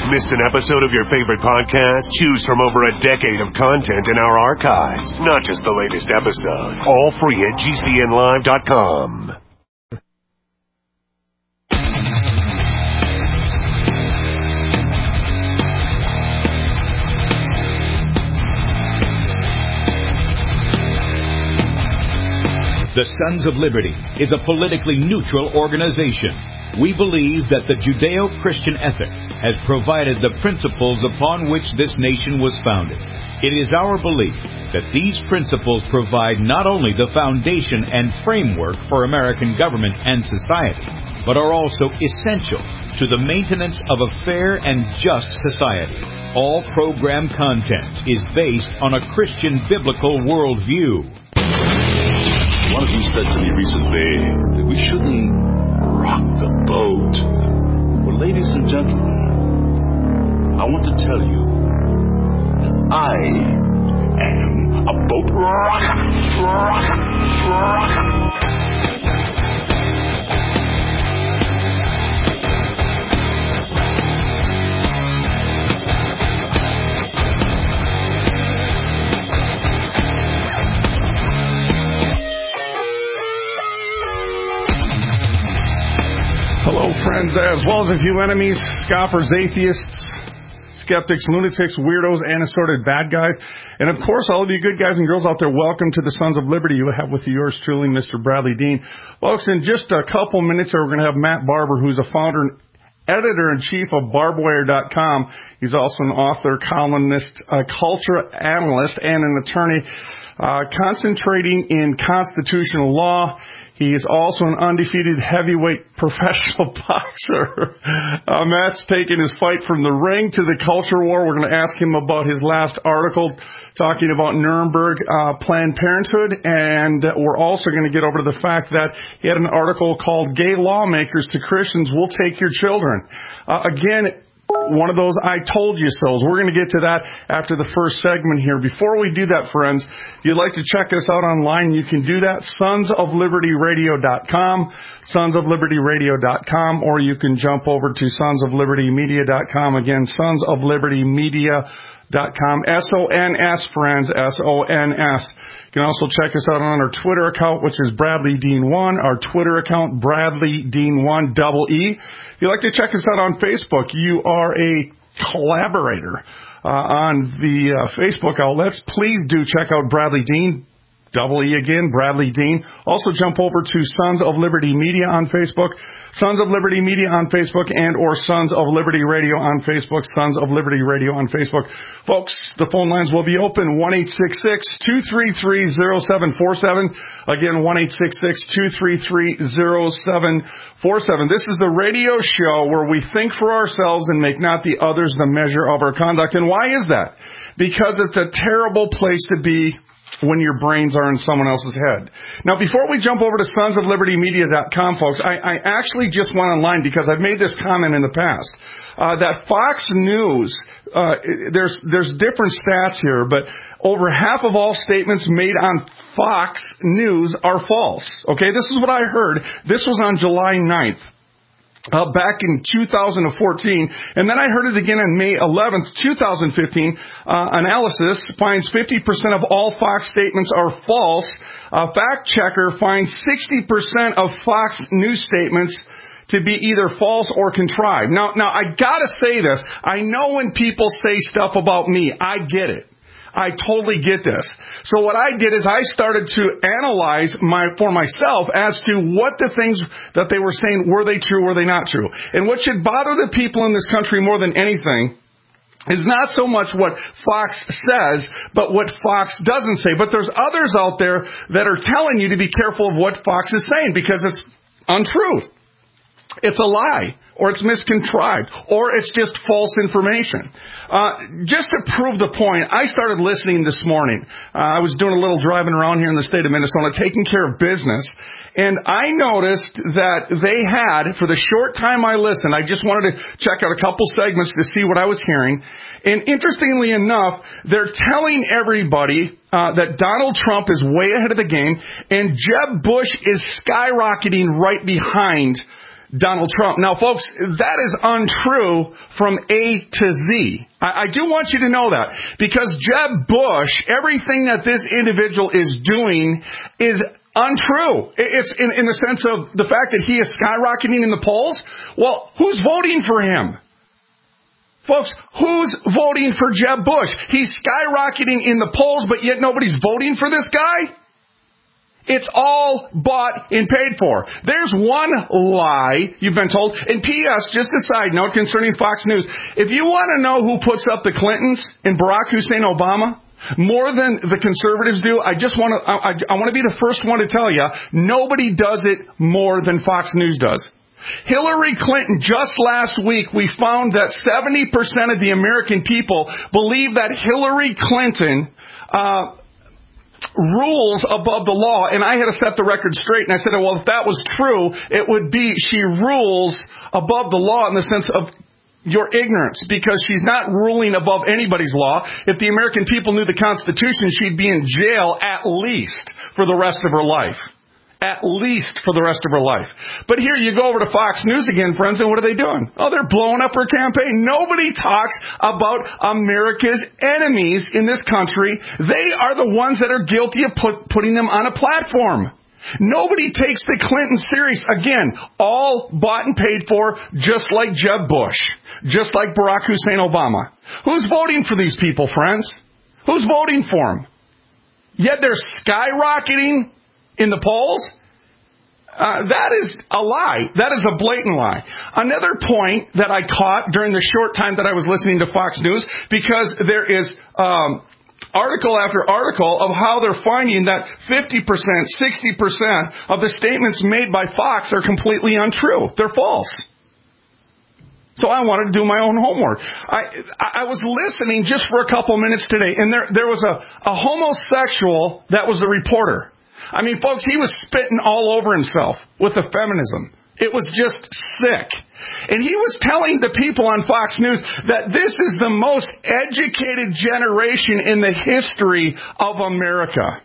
Missed an episode of your favorite podcast? Choose from over a decade of content in our archives. Not just the latest episode. All free at GCNlive.com. The Sons of Liberty is a politically neutral organization. We believe that the Judeo-Christian ethic has provided the principles upon which this nation was founded. It is our belief that these principles provide not only the foundation and framework for American government and society, but are also essential to the maintenance of a fair and just society. All program content is based on a Christian biblical worldview. One of you said to me recently that we shouldn't rock the boat. Well, ladies and gentlemen, I want to tell you that I am a boat rocker. Hello, friends, as well as a few enemies, scoffers, atheists, skeptics, lunatics, weirdos, and assorted bad guys. And, of course, all of you good guys and girls out there, welcome to the Sons of Liberty. You have with you yours truly, Mr. Bradley Dean. Folks, in just a couple minutes, we're going to have Matt Barber, who's a founder and editor-in-chief of barbwire.com. He's also an author, columnist, culture analyst, and an attorney concentrating in constitutional law. He is also an undefeated heavyweight professional boxer. Matt's taken his fight from the ring to the culture war. We're going to ask him about his last article talking about Nuremberg, Planned Parenthood, and we're also going to get over to the fact that he had an article called Gay Lawmakers to Christians Will Take Your Children. Again, one of those I told you so's. We're going to get to that after the first segment here. Before we do that, friends, if you'd like to check us out online, you can do that, sonsoflibertyradio.com, sonsoflibertyradio.com, or you can jump over to sonsoflibertymedia.com. Again, sonsoflibertymedia.com, S-O-N-S, friends, S-O-N-S. You can also check us out on our Twitter account, which is Bradley Dean 1, our Twitter account, Bradley Dean 1, double E. If you'd like to check us out on Facebook, you are a collaborator on the Facebook outlets. Please do check out Bradley Dean, double E again, Bradley Dean. Also jump over to Sons of Liberty Media on Facebook, Sons of Liberty Media on Facebook, and or Sons of Liberty Radio on Facebook, Sons of Liberty Radio on Facebook. Folks, the phone lines will be open, 1-866-233-0747. Again, 1-866-233-0747. This is the radio show where we think for ourselves and make not the others the measure of our conduct. And why is that? Because it's a terrible place to be when your brains are in someone else's head. Now, before we jump over to sonsoflibertymedia.com, folks, I actually just went online because I've made this comment in the past, that Fox News, there's different stats here, but over half of all statements made on Fox News are false. Okay, this is what I heard. This was on July 9th. Back in 2014, and then I heard it again on May 11th, 2015. Analysis finds 50% of all Fox statements are false. A fact checker finds 60% of Fox News statements to be either false or contrived. Now I gotta say this. I know when people say stuff about me, I get it. I totally get this. So what I did is I started to analyze for myself as to what the things that they were saying, were they true, were they not true? And what should bother the people in this country more than anything is not so much what Fox says, but what Fox doesn't say. But there's others out there that are telling you to be careful of what Fox is saying because it's untrue. It's a lie, or it's miscontrived, or it's just false information. Just to prove the point, I started listening this morning. I was doing a little driving around here in the state of Minnesota, taking care of business, and I noticed that they had, for the short time I listened, I just wanted to check out a couple segments to see what I was hearing, and interestingly enough, they're telling everybody that Donald Trump is way ahead of the game, and Jeb Bush is skyrocketing right behind Donald Trump. Now, folks, that is untrue from A to Z. I do want you to know that, because Jeb Bush, everything that this individual is doing is untrue. It's in the sense of the fact that he is skyrocketing in the polls. Well, who's voting for him? Folks, who's voting for Jeb Bush? He's skyrocketing in the polls, but yet nobody's voting for this guy? It's all bought and paid for. There's one lie you've been told. And P.S., just a side note concerning Fox News, if you want to know who puts up the Clintons and Barack Hussein Obama more than the conservatives do, I want to be the first one to tell you, nobody does it more than Fox News does. Hillary Clinton, just last week, we found that 70% of the American people believe that Hillary Clinton rules above the law, and I had to set the record straight, and I said, well, if that was true, it would be she rules above the law in the sense of your ignorance, because she's not ruling above anybody's law. If the American people knew the Constitution, she'd be in jail at least for the rest of her life. At least for the rest of her life. But here you go over to Fox News again, friends, and what are they doing? Oh, they're blowing up her campaign. Nobody talks about America's enemies in this country. They are the ones that are guilty of putting them on a platform. Nobody takes the Clintons serious. Again, all bought and paid for, just like Jeb Bush, just like Barack Hussein Obama. Who's voting for these people, friends? Who's voting for them? Yet they're skyrocketing in the polls? That is a lie. That is a blatant lie. Another point that I caught during the short time that I was listening to Fox News, because there is article after article of how they're finding that 50%, 60% of the statements made by Fox are completely untrue. They're false. So I wanted to do my own homework. I was listening just for a couple minutes today, and there was a homosexual that was the reporter. I mean, folks, he was spitting all over himself with the feminism. It was just sick. And he was telling the people on Fox News that this is the most educated generation in the history of America.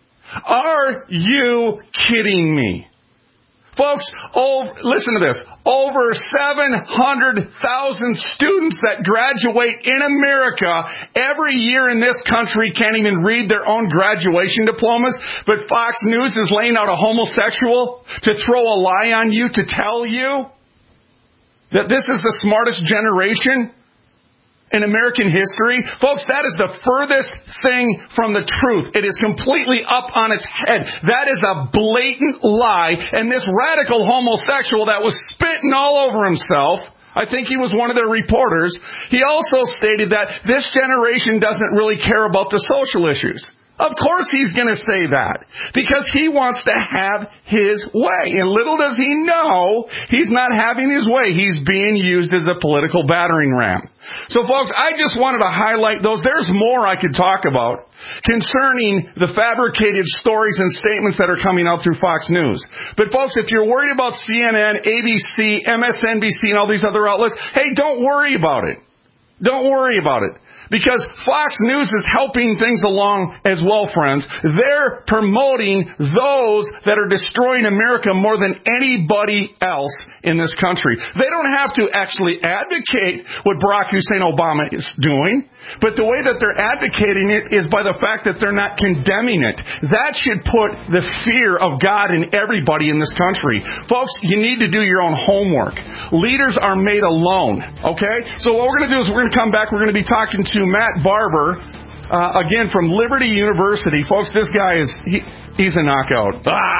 Are you kidding me? Folks, listen to this. Over 700,000 students that graduate in America every year in this country can't even read their own graduation diplomas, but Fox News is laying out a homosexual to throw a lie on you, to tell you that this is the smartest generation in American history. Folks, that is the furthest thing from the truth. It is completely up on its head. That is a blatant lie. And this radical homosexual that was spitting all over himself, I think he was one of their reporters, he also stated that this generation doesn't really care about the social issues. Of course he's going to say that, because he wants to have his way. And little does he know, he's not having his way. He's being used as a political battering ram. So, folks, I just wanted to highlight those. There's more I could talk about concerning the fabricated stories and statements that are coming out through Fox News. But, folks, if you're worried about CNN, ABC, MSNBC, and all these other outlets, hey, don't worry about it. Don't worry about it. Because Fox News is helping things along as well, friends. They're promoting those that are destroying America more than anybody else in this country. They don't have to actually advocate what Barack Hussein Obama is doing, but the way that they're advocating it is by the fact that they're not condemning it. That should put the fear of God in everybody in this country. Folks, you need to do your own homework. Leaders are made alone, okay? So what we're going to do is we're going to come back. We're going to be talking to Matt Barber, again from Liberty University. Folks, this guy he's a knockout.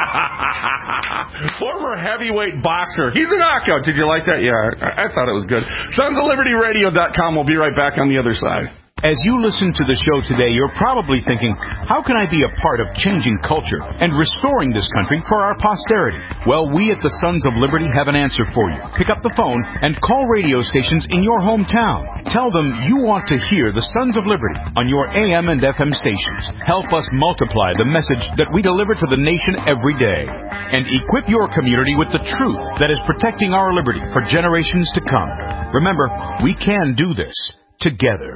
Former heavyweight boxer. He's a knockout. Did you like that? Yeah, I thought it was good. SonsOfLibertyRadio.com. We'll be right back on the other side. As you listen to the show today, you're probably thinking, how can I be a part of changing culture and restoring this country for our posterity? Well, we at the Sons of Liberty have an answer for you. Pick up the phone and call radio stations in your hometown. Tell them you want to hear the Sons of Liberty on your AM and FM stations. Help us multiply the message that we deliver to the nation every day. And equip your community with the truth that is protecting our liberty for generations to come. Remember, we can do this together.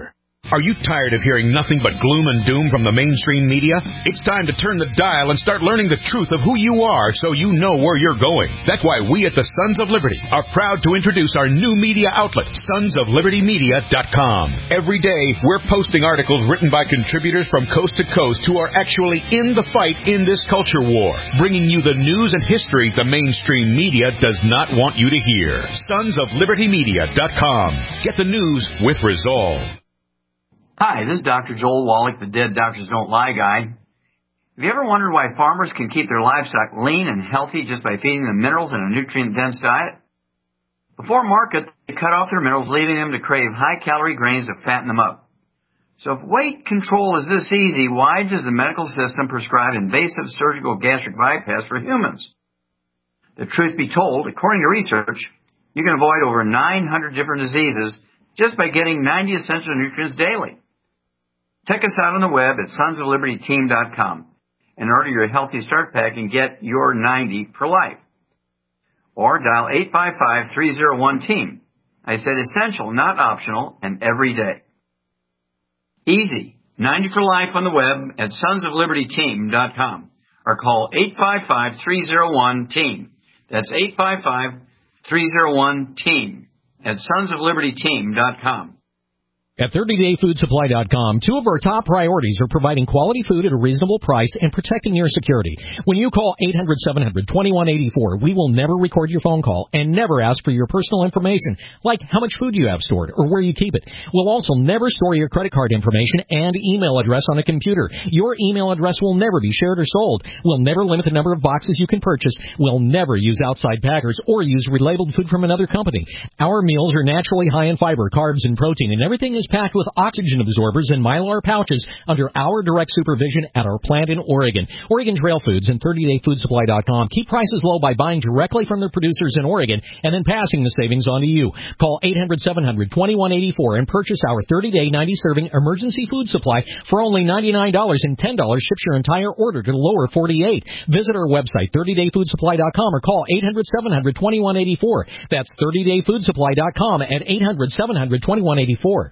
Are you tired of hearing nothing but gloom and doom from the mainstream media? It's time to turn the dial and start learning the truth of who you are so you know where you're going. That's why we at the Sons of Liberty are proud to introduce our new media outlet, sonsoflibertymedia.com. Every day, we're posting articles written by contributors from coast to coast who are actually in the fight in this culture war, bringing you the news and history the mainstream media does not want you to hear. Sonsoflibertymedia.com. Get the news with resolve. Hi, this is Dr. Joel Wallach, the Dead Doctors Don't Lie guy. Have you ever wondered why farmers can keep their livestock lean and healthy just by feeding them minerals in a nutrient-dense diet? Before market, they cut off their minerals, leaving them to crave high-calorie grains to fatten them up. So if weight control is this easy, why does the medical system prescribe invasive surgical gastric bypass for humans? The truth be told, according to research, you can avoid over 900 different diseases just by getting 90 essential nutrients daily. Check us out on the web at sonsoflibertyteam.com and order your Healthy Start Pack and get your 90 for life. Or dial 855-301-TEAM. I said essential, not optional, and every day. Easy. 90 for life on the web at sonsoflibertyteam.com or call 855-301-TEAM. That's 855-301-TEAM at sonsoflibertyteam.com. At 30dayfoodsupply.com, two of our top priorities are providing quality food at a reasonable price and protecting your security. When you call 800-700-2184, we will never record your phone call and never ask for your personal information, like how much food you have stored or where you keep it. We'll also never store your credit card information and email address on a computer. Your email address will never be shared or sold. We'll never limit the number of boxes you can purchase. We'll never use outside packers or use relabeled food from another company. Our meals are naturally high in fiber, carbs, and protein, and everything is packed with oxygen absorbers and Mylar pouches under our direct supervision at our plant in Oregon. Oregon Trail Foods and 30dayfoodsupply.com keep prices low by buying directly from their producers in Oregon and then passing the savings on to you. Call 800-700-2184 and purchase our 30-day 90-serving emergency food supply for only $99, and $10 ships your entire order to the lower 48. Visit our website, 30dayfoodsupply.com, or call 800-700-2184. That's 30dayfoodsupply.com at 800-700-2184.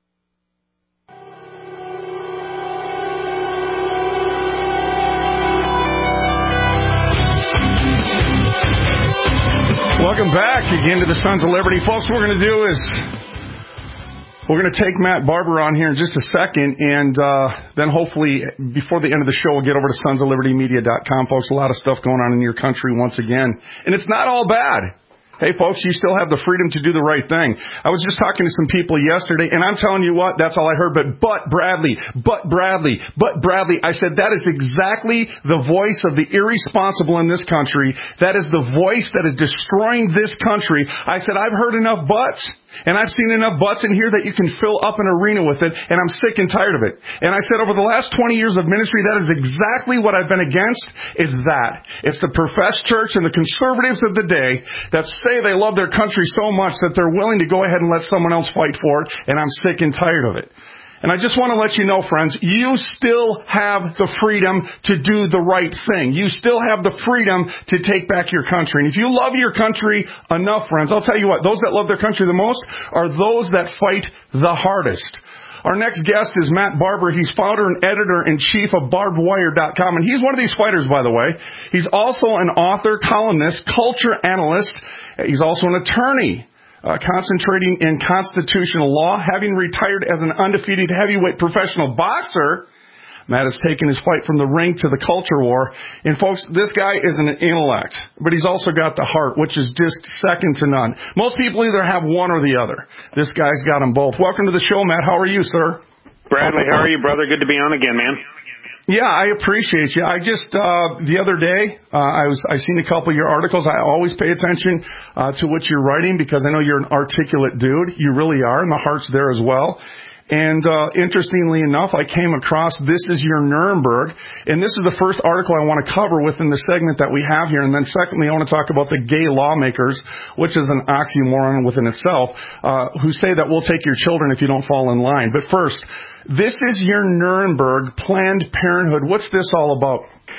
Welcome back again to the Sons of Liberty. Folks, what we're going to do is we're going to take Matt Barber on here in just a second, and then hopefully before the end of the show we'll get over to sonsoflibertymedia.com. Folks, a lot of stuff going on in your country once again, and it's not all bad. Hey, folks, you still have the freedom to do the right thing. I was just talking to some people yesterday, and I'm telling you what, that's all I heard, but Bradley. I said, that is exactly the voice of the irresponsible in this country. That is the voice that is destroying this country. I said, I've heard enough buts. And I've seen enough butts in here that you can fill up an arena with it, and I'm sick and tired of it. And I said over the last 20 years of ministry, that is exactly what I've been against, is that. It's the professed church and the conservatives of the day that say they love their country so much that they're willing to go ahead and let someone else fight for it, and I'm sick and tired of it. And I just want to let you know, friends, you still have the freedom to do the right thing. You still have the freedom to take back your country. And if you love your country enough, friends, I'll tell you what, those that love their country the most are those that fight the hardest. Our next guest is Matt Barber. He's founder and editor-in-chief of BarbedWire.com, and he's one of these fighters, by the way. He's also an author, columnist, culture analyst. He's also an attorney. Concentrating in constitutional law, having retired as an undefeated heavyweight professional boxer, Matt has taken his fight from the ring to the culture war. And folks, this guy is an intellect, but he's also got the heart, which is just second to none. Most people either have one or the other. This guy's got them both. Welcome to the show, Matt. How are you, sir? Bradley, how are you, brother? Good to be on again, man. Yeah, I appreciate you. I just, the other day, I seen a couple of your articles. I always pay attention, to what you're writing because I know you're an articulate dude. You really are, and the heart's there as well. And, interestingly enough, I came across This Is Your Nuremberg, and this is the first article I want to cover within the segment that we have here. And then secondly, I want to talk about the gay lawmakers, which is an oxymoron within itself, who say that we'll take your children if you don't fall in line. But first, This Is Your Nuremberg, Planned Parenthood. What's this all about?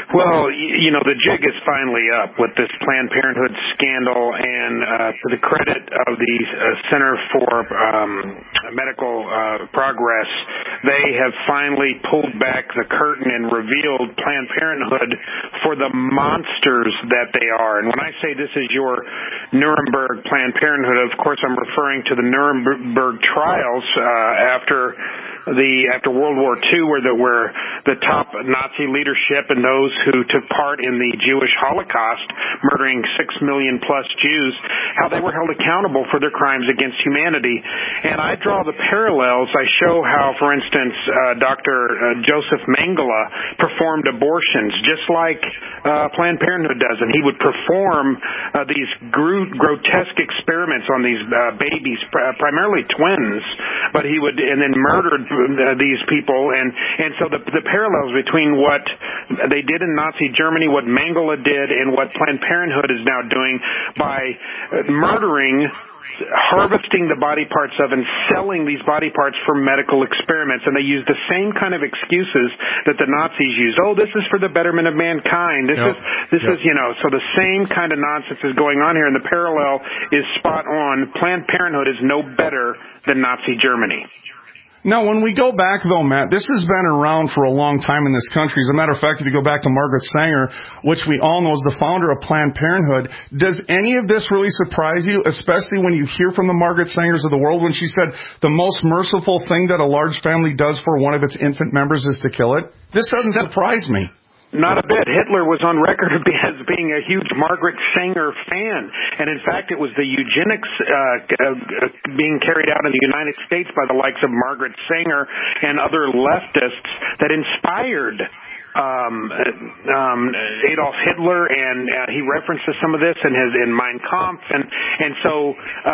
Well, the jig is finally up with this Planned Parenthood scandal, and to the credit of the Center for Medical Progress, they have finally pulled back the curtain and revealed Planned Parenthood for the monsters that they are. And when I say this is your Nuremberg Planned Parenthood, of course I'm referring to the Nuremberg trials after World War II, where the top Nazi leadership and those who took part in the Jewish Holocaust, murdering 6 million plus Jews, how they were held accountable for their crimes against humanity. And I draw the parallels. I show how, for instance, Dr. Joseph Mengele performed abortions just like Planned Parenthood does, and he would perform these grotesque experiments on these babies, primarily twins, but he would and then murdered these people, and so the parallels between what they did in Nazi Germany, what Mengele did, and what Planned Parenthood is now doing by murdering, harvesting the body parts of and selling these body parts for medical experiments. And they use the same kind of excuses that the Nazis used. Oh, this is for the betterment of mankind. This is, so the same kind of nonsense is going on here, and the parallel is spot on. Planned Parenthood is no better than Nazi Germany. Now, when we go back, though, Matt, this has been around for a long time in this country. As a matter of fact, if you go back to Margaret Sanger, which we all know is the founder of Planned Parenthood, does any of this really surprise you, especially when you hear from the Margaret Sangers of the world when she said the most merciful thing that a large family does for one of its infant members is to kill it? This doesn't surprise me. Not a bit. Hitler was on record as being a huge Margaret Sanger fan. And in fact, it was the eugenics being carried out in the United States by the likes of Margaret Sanger and other leftists that inspired Adolf Hitler, and he references some of this in Mein Kampf, and so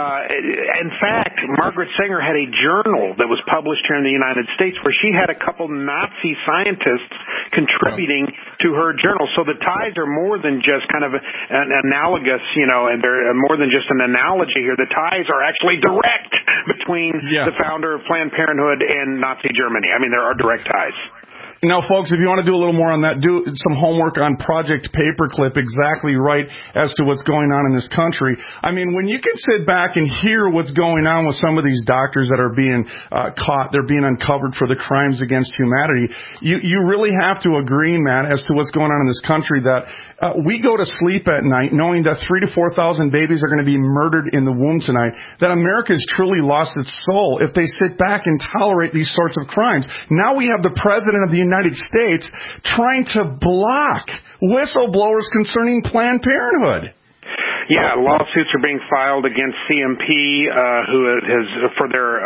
in fact, Margaret Sanger had a journal that was published here in the United States where she had a couple Nazi scientists contributing to her journal. So the ties are more than just kind of an analogous, and they're more than just an analogy here. The ties are actually direct between the founder of Planned Parenthood and Nazi Germany. I mean, there are direct ties. Now, folks, if you want to do a little more on that, do some homework on Project Paperclip, exactly right as to what's going on in this country. I mean, when you can sit back and hear what's going on with some of these doctors that are being caught, they're being uncovered for the crimes against humanity, you really have to agree, Matt, as to what's going on in this country, that we go to sleep at night knowing that 3,000 to 4,000 babies are going to be murdered in the womb tonight, that America has truly lost its soul if they sit back and tolerate these sorts of crimes. Now we have the President of the United States trying to block whistleblowers concerning Planned Parenthood. Yeah, lawsuits are being filed against CMP, who has for their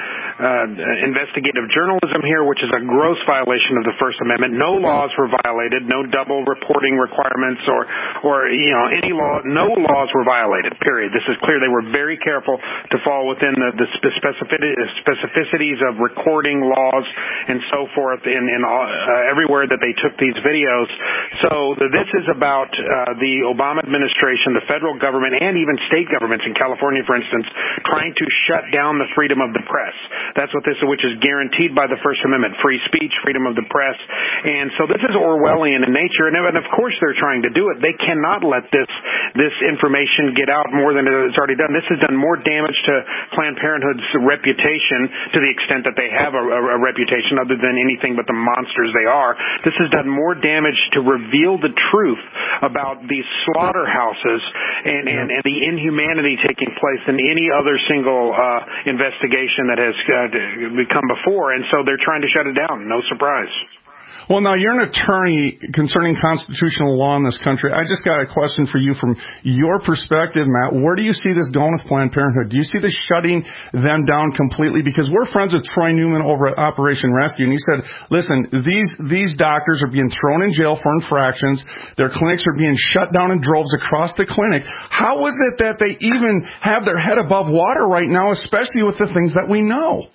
investigative journalism here, which is a gross violation of the First Amendment. No laws were violated, no double reporting requirements, or any law. No laws were violated. Period. This is clear. They were very careful to fall within the specificities of recording laws and so forth in everywhere that they took these videos. So this is about the Obama administration, the federal government, and even state governments in California, for instance, trying to shut down the freedom of the press. That's what which is guaranteed by the First Amendment, free speech, freedom of the press. And so this is Orwellian in nature, and of course they're trying to do it. They cannot let this information get out more than it's already done. This has done more damage to Planned Parenthood's reputation, to the extent that they have a reputation, other than anything but the monsters they are. This has done more damage to reveal the truth about these slaughterhouses and the inhumanity taking place than any other single investigation that has become before. And so they're trying to shut it down. No surprise. Well, now, you're an attorney concerning constitutional law in this country. I just got a question for you from your perspective, Matt. Where do you see this going with Planned Parenthood? Do you see this shutting them down completely? Because we're friends with Troy Newman over at Operation Rescue, and he said, listen, these doctors are being thrown in jail for infractions. Their clinics are being shut down in droves across the clinic. How is it that they even have their head above water right now, especially with the things that we know?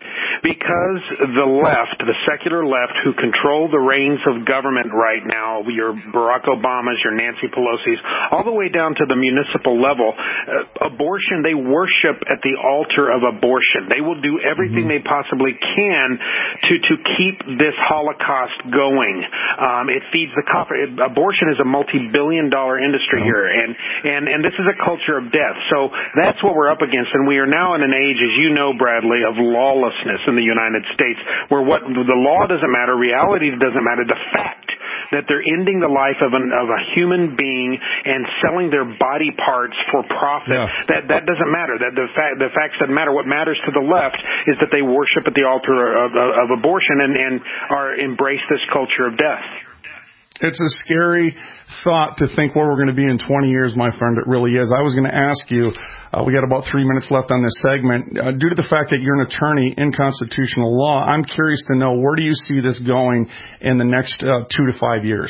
Because the left, the secular left, who control the reins of government right now, your Barack Obamas, your Nancy Pelosi's, all the way down to the municipal level, abortion, they worship at the altar of abortion. They will do everything they possibly can to keep this Holocaust going. It feeds the copper. Abortion is a multi-billion-dollar industry here, and this is a culture of death. So that's what we're up against, and we are now in an age, as you know, Bradley, of lawlessness in the United States, where what the law doesn't matter, reality doesn't matter. The fact that they're ending the life of a human being and selling their body parts for profit, that doesn't matter. That the facts doesn't matter. What matters to the left is that they worship at the altar of abortion and embrace this culture of death. It's a scary thought to think where we're going to be in 20 years, my friend. It really is. I was going to ask you, we got about 3 minutes left on this segment. Due to the fact that you're an attorney in constitutional law, I'm curious to know, where do you see this going in the next 2 to 5 years?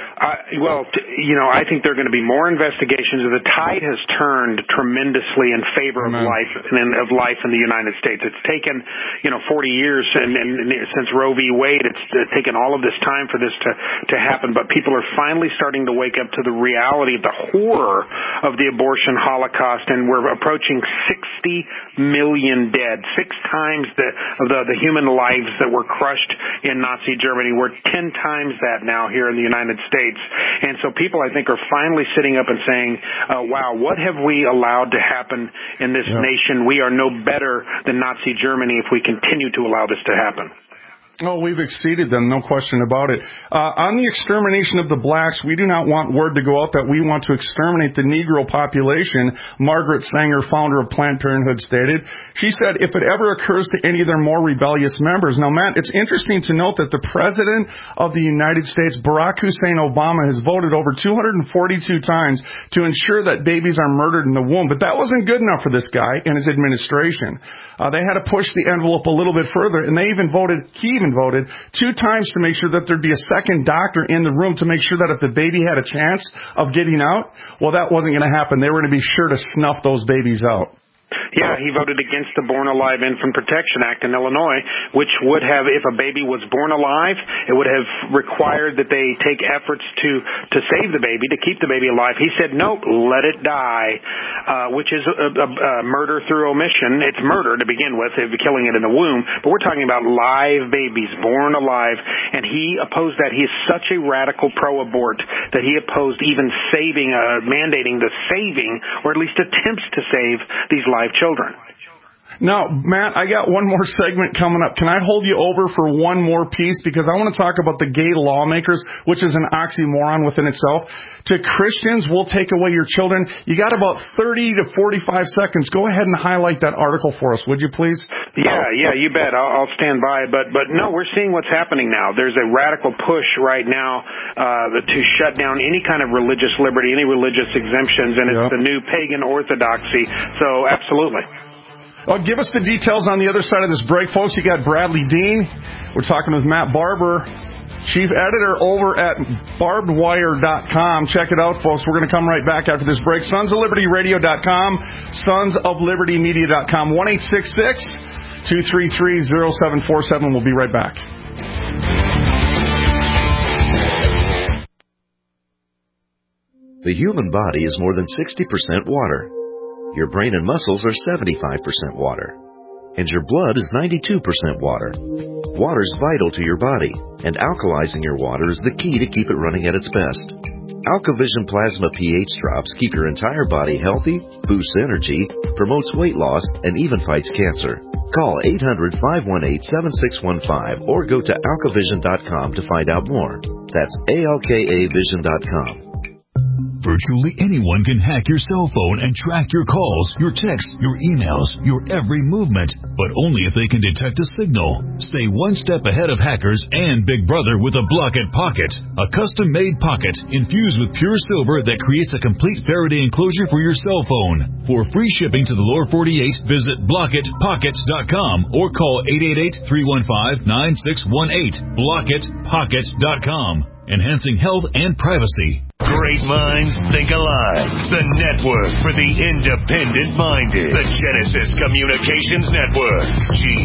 I think there are going to be more investigations. The tide has turned tremendously in favor of life in the United States. It's taken, 40 years and since Roe v. Wade. It's taken all of this time for this to happen. But people are finally starting to wake up to the reality, the horror of the abortion Holocaust, and we're approaching 60 million dead, 6 times the human lives that were crushed in Nazi Germany. We're 10 times that now here in the United States. And so people, I think, are finally sitting up and saying, wow, what have we allowed to happen in this nation? We are no better than Nazi Germany if we continue to allow this to happen. Oh, we've exceeded them, no question about it. On the extermination of the blacks, we do not want word to go out that we want to exterminate the Negro population, Margaret Sanger, founder of Planned Parenthood, stated. She said, if it ever occurs to any of their more rebellious members. Now, Matt, it's interesting to note that the President of the United States, Barack Hussein Obama, has voted over 242 times to ensure that babies are murdered in the womb. But that wasn't good enough for this guy and his administration. They had to push the envelope a little bit further, and he even voted 2 times to make sure that there'd be a second doctor in the room to make sure that if the baby had a chance of getting out, well, that wasn't going to happen. They were going to be sure to snuff those babies out. Yeah, he voted against the Born Alive Infant Protection Act in Illinois, which would have, if a baby was born alive, it would have required that they take efforts to save the baby, to keep the baby alive. He said, nope, let it die, which is a murder through omission. It's murder to begin with, killing it in the womb, but we're talking about live babies, born alive, and he opposed that. He is such a radical pro-abort that he opposed even mandating the saving, or at least attempts to save these live children. Now, Matt, I got one more segment coming up. Can I hold you over for one more piece? Because I want to talk about the gay lawmakers, which is an oxymoron within itself. To Christians, we'll take away your children. You got about 30 to 45 seconds. Go ahead and highlight that article for us, would you please? Yeah, you bet. I'll stand by. But no, we're seeing what's happening now. There's a radical push right now to shut down any kind of religious liberty, any religious exemptions, and it's the new pagan orthodoxy. So, absolutely. Give us the details on the other side of this break, folks. You got Bradley Dean. We're talking with Matt Barber, chief editor over at barbedwire.com. Check it out, folks. We're going to come right back after this break. sonsoflibertyradio.com, sonsoflibertymedia.com, 1-866-233-0747. We'll be right back. The human body is more than 60% water. Your brain and muscles are 75% water, and your blood is 92% water. Water is vital to your body, and alkalizing your water is the key to keep it running at its best. AlkaVision Plasma pH drops keep your entire body healthy, boosts energy, promotes weight loss, and even fights cancer. Call 800-518-7615 or go to alkavision.com to find out more. That's ALKAvision.com. Virtually anyone can hack your cell phone and track your calls, your texts, your emails, your every movement, but only if they can detect a signal. Stay one step ahead of hackers and Big Brother with a Blockit Pocket, a custom-made pocket infused with pure silver that creates a complete Faraday enclosure for your cell phone. For free shipping to the lower 48, visit blockitpocket.com or call 888-315-9618. blockitpocket.com, enhancing health and privacy. Great minds think alike. The network for the independent-minded. The Genesis Communications Network. GCN.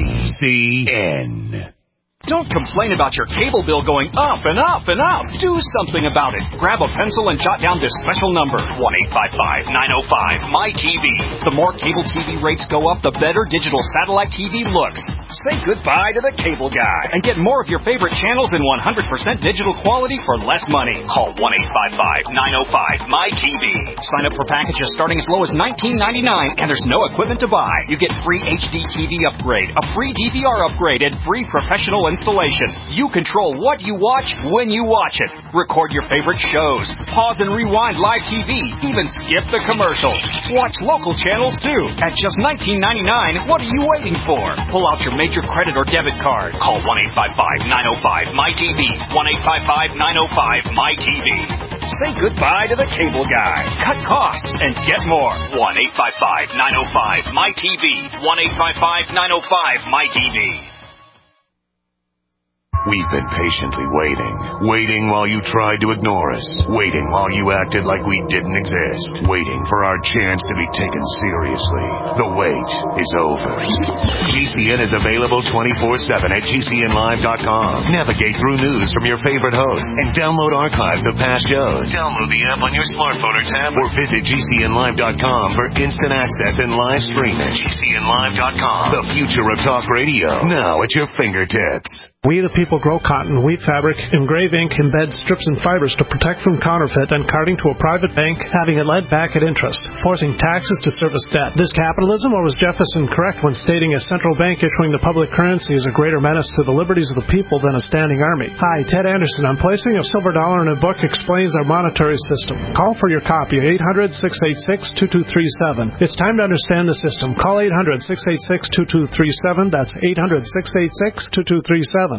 GCN. Don't complain about your cable bill going up and up and up. Do something about it. Grab a pencil and jot down this special number, 1-855-905-MY-TV. The more cable TV rates go up, the better digital satellite TV looks. Say goodbye to the cable guy and get more of your favorite channels in 100% digital quality for less money. Call 1-855-905-MY-TV. Sign up for packages starting as low as $19.99, and there's no equipment to buy. You get free HD TV upgrade, a free DVR upgrade, and free professional installation. You control what you watch when you watch it. Record your favorite shows. Pause and rewind live TV. Even skip the commercials. Watch local channels too. At just $19.99, what are you waiting for? Pull out your major credit or debit card. Call 1-855-905-MY-TV. 1-855-905-MY-TV. Say goodbye to the cable guy. Cut costs and get more. 1-855-905-MY-TV. 1-855-905-MY-TV. We've been patiently waiting while you tried to ignore us, waiting while you acted like we didn't exist, waiting for our chance to be taken seriously. The wait is over. GCN is available 24/7 at GCNlive.com. Navigate through news from your favorite hosts and download archives of past shows. Download the app on your smartphone or tablet or visit GCNlive.com for instant access and live streaming. GCNlive.com, the future of talk radio, now at your fingertips. We the people grow cotton, weave fabric, engrave ink, embed strips and fibers to protect from counterfeit and carting to a private bank, having it led back at interest, forcing taxes to service debt. This capitalism, or was Jefferson correct when stating a central bank issuing the public currency is a greater menace to the liberties of the people than a standing army? Hi, Ted Anderson. I'm placing a silver dollar in a book explains our monetary system. Call for your copy at 800-686-2237. It's time to understand the system. Call 800-686-2237. That's 800-686-2237.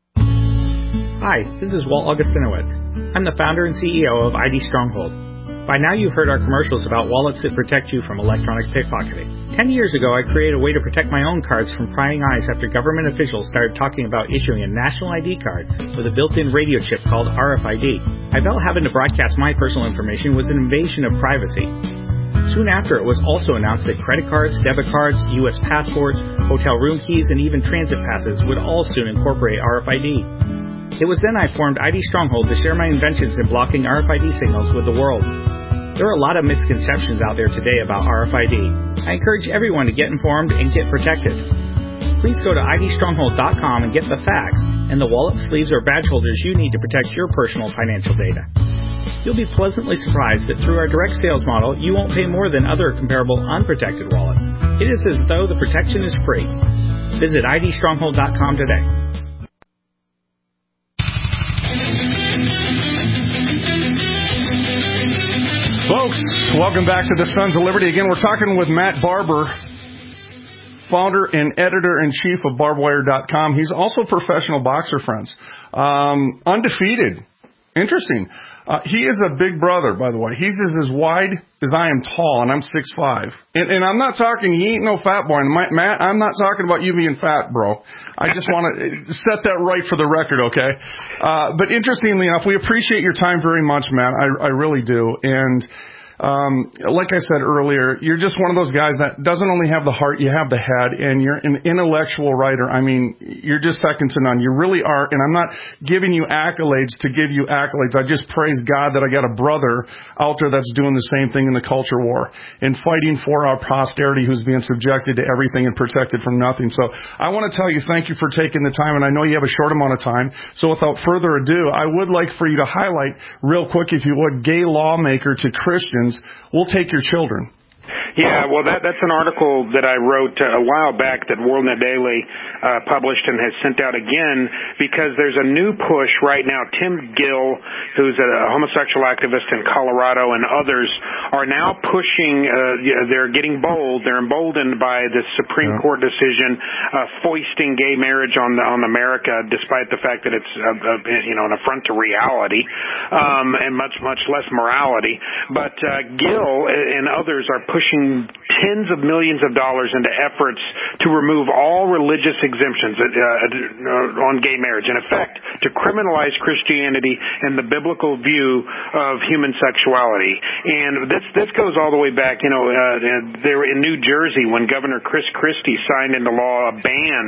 Hi, this is Walt Augustinowicz. I'm the founder and CEO of ID Stronghold. By now you've heard our commercials about wallets that protect you from electronic pickpocketing. 10 years ago I created a way to protect my own cards from prying eyes after government officials started talking about issuing a national ID card with a built-in radio chip called RFID. I felt having to broadcast my personal information was an invasion of privacy. Soon after, it was also announced that credit cards, debit cards, U.S. passports, hotel room keys, and even transit passes would all soon incorporate RFID. It was then I formed ID Stronghold to share my inventions in blocking RFID signals with the world. There are a lot of misconceptions out there today about RFID. I encourage everyone to get informed and get protected. Please go to idstronghold.com and get the facts and the wallet, sleeves, or badge holders you need to protect your personal financial data. You'll be pleasantly surprised that through our direct sales model, you won't pay more than other comparable unprotected wallets. It is as though the protection is free. Visit idstronghold.com today. Folks, welcome back to the Sons of Liberty. Again, we're talking with Matt Barber, founder and editor-in-chief of barbedwire.com. He's also a professional boxer, friends. Undefeated. Interesting. He is a big brother, by the way. He's as wide as I am tall, and I'm 6'5". And I'm not talking, he ain't no fat boy. And Matt, I'm not talking about you being fat, bro. I just want to set that right for the record, okay? But interestingly enough, we appreciate your time very much, Matt. I really do. And like I said earlier, you're just one of those guys that doesn't only have the heart, you have the head, and you're an intellectual writer. I mean, you're just second to none. You really are, and I'm not giving you accolades to give you accolades. I just praise God that I got a brother out there that's doing the same thing in the culture war and fighting for our posterity who's being subjected to everything and protected from nothing. So I want to tell you thank you for taking the time, and I know you have a short amount of time. So without further ado, I would like for you to highlight real quick, if you would, gay lawmaker to Christians will take your children. Yeah, well, that's an article that I wrote a while back that WorldNet Daily published and has sent out again because there's a new push right now. Tim Gill, who's a homosexual activist in Colorado, and others are now pushing, they're getting bold. They're emboldened by the Supreme Court decision foisting gay marriage on America, despite the fact that it's an affront to reality and much less morality. But Gill and others are pushing pouring tens of millions of dollars into efforts to remove all religious exemptions on gay marriage, in effect, to criminalize Christianity and the biblical view of human sexuality. And this goes all the way back, there in New Jersey when Governor Chris Christie signed into law a ban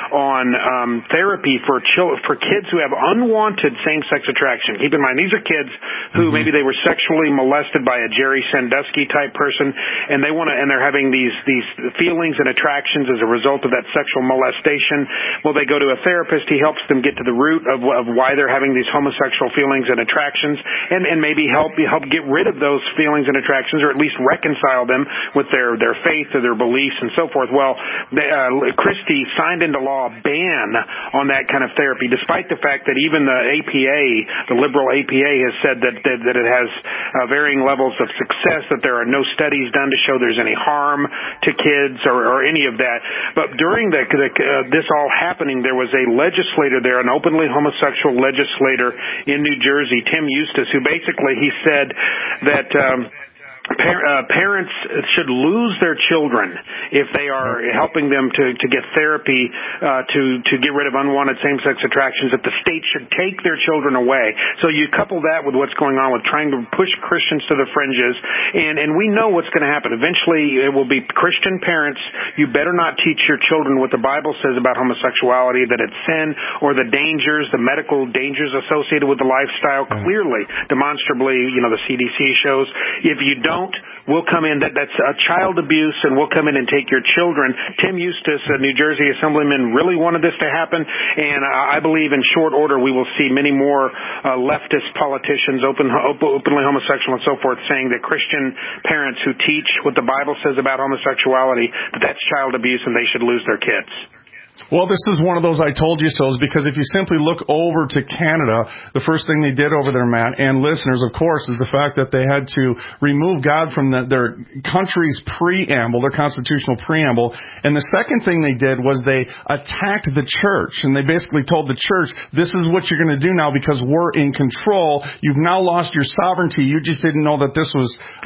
on therapy for kids who have unwanted same-sex attraction. Keep in mind, these are kids who maybe they were sexually molested by a Jerry Sandusky type person, and they're having these feelings and attractions as a result of that sexual molestation. Well, they go to a therapist. He helps them get to the root of why they're having these homosexual feelings and attractions, and maybe help get rid of those feelings and attractions, or at least reconcile them with their faith or their beliefs and so forth. Well, Christie signed into law a ban on that kind of therapy, despite the fact that even the APA, the liberal APA, has said that it has varying levels of success, that there are no studies done to show there's any harm to kids or any of that. But during this all happening, there was a legislator there, an openly homosexual legislator in New Jersey, Tim Eustace, who basically he said that parents should lose their children if they are helping them to get therapy to get rid of unwanted same-sex attractions, that the state should take their children away. So you couple that with what's going on with trying to push Christians to the fringes, and we know what's going to happen. Eventually it will be Christian parents, you better not teach your children what the Bible says about homosexuality, that it's sin, or the dangers, the medical dangers associated with the lifestyle. Clearly, demonstrably, the CDC shows if you don't, we'll come in. That's child abuse, and we'll come in and take your children. Tim Eustace, a New Jersey assemblyman, really wanted this to happen, and I believe in short order we will see many more leftist politicians, openly homosexual and so forth, saying that Christian parents who teach what the Bible says about homosexuality, that's child abuse and they should lose their kids. Well, this is one of those I told you so's, because if you simply look over to Canada, the first thing they did over there, Matt, and listeners, of course, is the fact that they had to remove God from their country's preamble, their constitutional preamble. And the second thing they did was they attacked the church, and they basically told the church, this is what you're going to do now because we're in control. You've now lost your sovereignty. You just didn't know that this was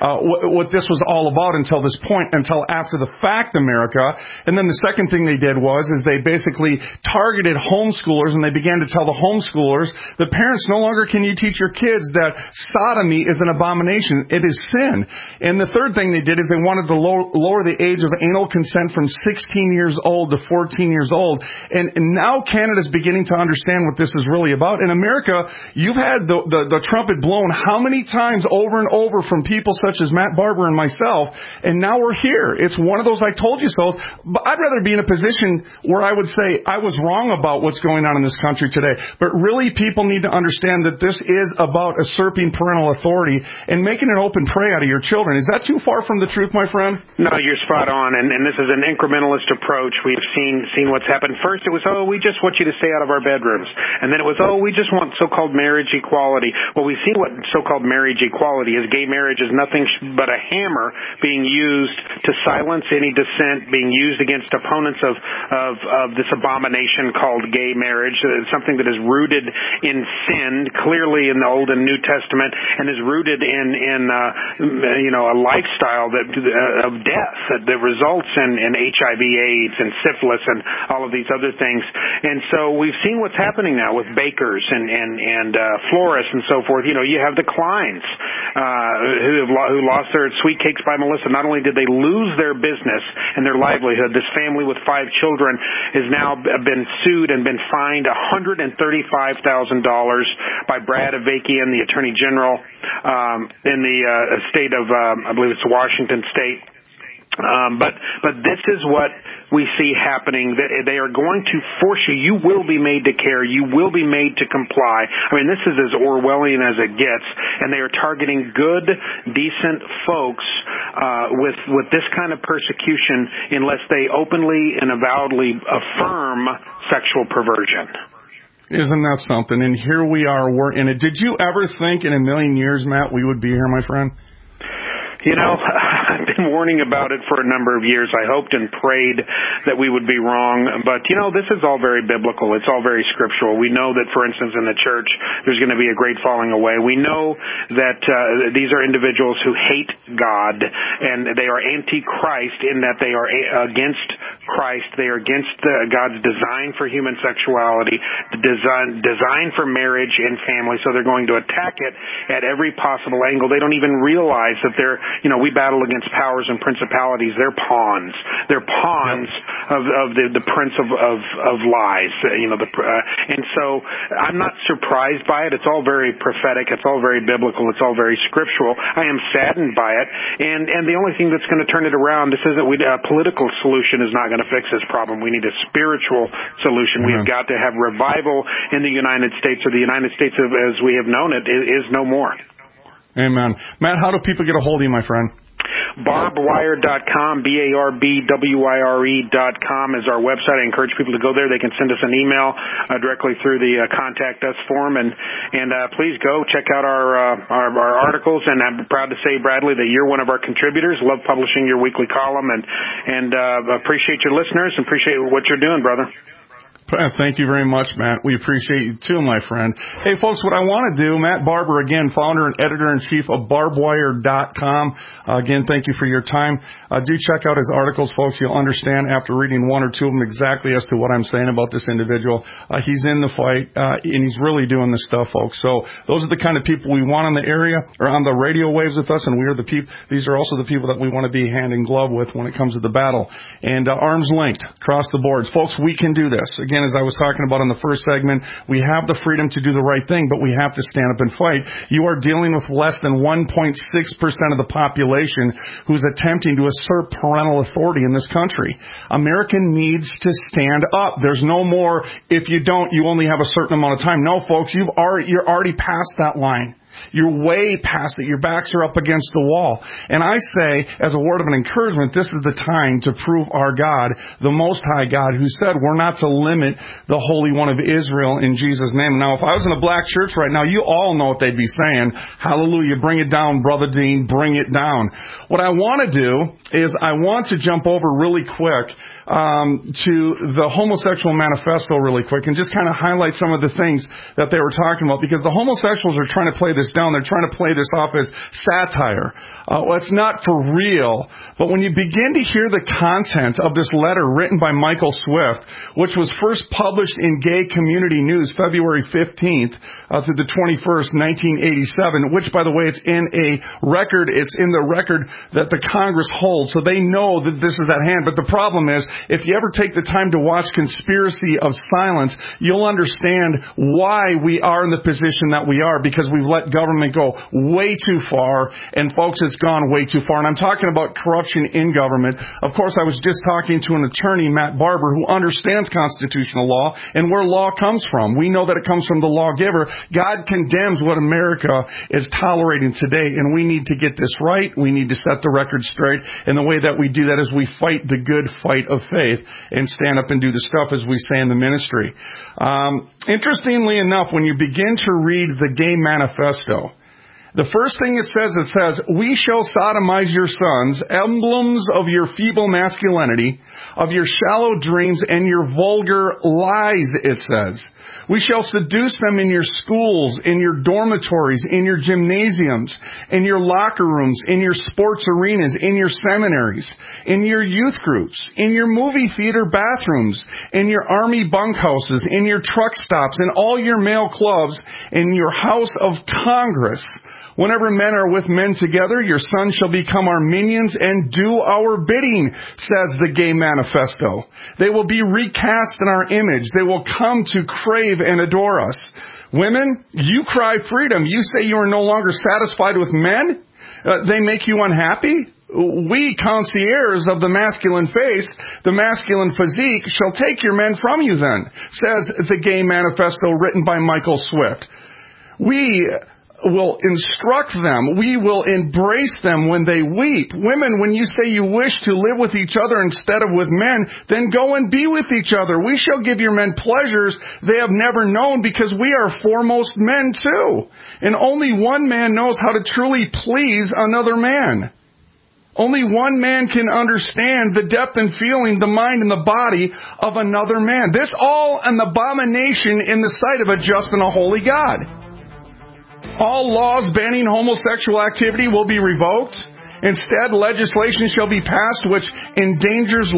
what this was all about until this point, until after the fact, America. And then the second thing they did is they basically targeted homeschoolers, and they began to tell the homeschoolers, the parents, no longer can you teach your kids that sodomy is an abomination. It is sin. And the third thing they did is they wanted to lower the age of anal consent from 16 years old to 14 years old. And now Canada's beginning to understand what this is really about. In America, you've had the trumpet blown how many times over and over from people such as Matt Barber and myself, and now we're here. It's one of those I told you so. But I'd rather be in a position where I would say I was wrong about what's going on in this country today. But really, people need to understand that this is about usurping parental authority and making an open prey out of your children. Is that too far from the truth, my friend? No, you're spot on, and this is an incrementalist approach. We've seen what's happened. First, it was, we just want you to stay out of our bedrooms. And then it was, we just want so-called marriage equality. Well, we see what so-called marriage equality is. Gay marriage is nothing but a hammer being used to silence any dissent, being used against opponents of this abomination called gay marriage, something that is rooted in sin, clearly in the Old and New Testament, and is rooted in a lifestyle of death that results in HIV/AIDS and syphilis and all of these other things. And so we've seen what's happening now with bakers and florists and so forth. You have the Kleins who lost their Sweet Cakes by Melissa. Not only did they lose their business and their livelihood, this family with 5 children has now been sued and been fined $135,000 by Brad Avakian, the Attorney General in the state of, I believe it's Washington State. But this is what we see happening. They are going to force you. You will be made to care. You will be made to comply. I mean, this is as Orwellian as it gets, and they are targeting good, decent folks with this kind of persecution unless they openly and avowedly affirm sexual perversion. Isn't that something? And here we are, we're in it. Did you ever think in a million years, Matt, we would be here, my friend? I've been warning about it for a number of years. I hoped and prayed that we would be wrong. But, this is all very biblical. It's all very scriptural. We know that, for instance, in the church, there's going to be a great falling away. We know that these are individuals who hate God, and they are anti-Christ in that they are against Christ. They are against God's design for human sexuality, the design for marriage and family, so they're going to attack it at every possible angle. They don't even realize that they're, we battle against powers and principalities. They're pawns. They're pawns of the prince of lies, and so I'm not surprised by it. It's all very prophetic. It's all very biblical. It's all very scriptural. I am saddened by it, and the only thing that's going to turn it around, this isn't a political solution is not going to fix this problem. We need a spiritual solution. We've got to have revival in the United States, or the United States as we have known it is no more. Amen. Matt, how do people get a hold of you, my friend? Barbwire.com, BARBWIRE.com is our website. I encourage people to go there. They can send us an email directly through the Contact Us form, and please go check out our articles. And I'm proud to say, Bradley, that you're one of our contributors. Love publishing your weekly column, and appreciate your listeners and appreciate what you're doing, brother. Thank you very much, Matt. We appreciate you too, my friend. Hey, folks, what I want to do, Matt Barber, again, founder and editor-in-chief of barbwire.com. Again, thank you for your time. Do check out his articles, folks. You'll understand after reading one or two of them exactly as to what I'm saying about this individual. He's in the fight, and he's really doing this stuff, folks. So those are the kind of people we want in the area, or on the radio waves with us, and we are the people. These are also the people that we want to be hand in glove with when it comes to the battle. And arms linked across the boards. Folks, we can do this. Again, as I was talking about in the first segment, we have the freedom to do the right thing, but we have to stand up and fight. You are dealing with less than 1.6% of the population who's attempting to assert parental authority in this country. America needs to stand up. There's no more, if you don't, you only have a certain amount of time. No, folks, you're already past that line. You're way past it. Your backs are up against the wall. And I say, as a word of an encouragement, this is the time to prove our God, the Most High God, who said we're not to limit the Holy One of Israel in Jesus' name. Now, if I was in a black church right now, you all know what they'd be saying. Hallelujah. Bring it down, Brother Dean. Bring it down. What I want to do is I want to jump over really quick to the homosexual manifesto really quick and just kind of highlight some of the things that they were talking about, because the homosexuals are trying to play this down. They're trying to play this off as satire. Well, it's not for real. But when you begin to hear the content of this letter written by Michael Swift, which was first published in Gay Community News February 15th to the 21st, 1987, which, by the way, it's in a record. It's in the record that the Congress holds, so they know that this is at hand. But the problem is, if you ever take the time to watch Conspiracy of Silence, you'll understand why we are in the position that we are, because we've let government go way too far, and folks, it's gone way too far. And I'm talking about corruption in government. Of course, I was just talking to an attorney, Matt Barber, who understands constitutional law and where law comes from. We know that it comes from the lawgiver. God condemns what America is tolerating today, and we need to get this right. We need to set the record straight, and the way that we do that is we fight the good fight of faith and stand up and do the stuff as we say in the ministry. Interestingly enough, when you begin to read the Gay Manifesto, the first thing it says, we shall sodomize your sons, emblems of your feeble masculinity, of your shallow dreams and your vulgar lies, it says. We shall seduce them in your schools, in your dormitories, in your gymnasiums, in your locker rooms, in your sports arenas, in your seminaries, in your youth groups, in your movie theater bathrooms, in your army bunkhouses, in your truck stops, in all your male clubs, in your House of Congress. Whenever men are with men together, your sons shall become our minions and do our bidding, says the Gay Manifesto. They will be recast in our image. They will come to crave and adore us. Women, you cry freedom. You say you are no longer satisfied with men? They make you unhappy? We, concierges of the masculine face, the masculine physique, shall take your men from you then, says the Gay Manifesto written by Michael Swift. We will instruct them. We will embrace them when they weep. Women, when you say you wish to live with each other instead of with men, then go and be with each other. We shall give your men pleasures they have never known, because we are foremost men too. And only one man knows how to truly please another man. Only one man can understand the depth and feeling, the mind and the body of another man. This all an abomination in the sight of a just and a holy God. All laws banning homosexual activity will be revoked. Instead, legislation shall be passed which engenders.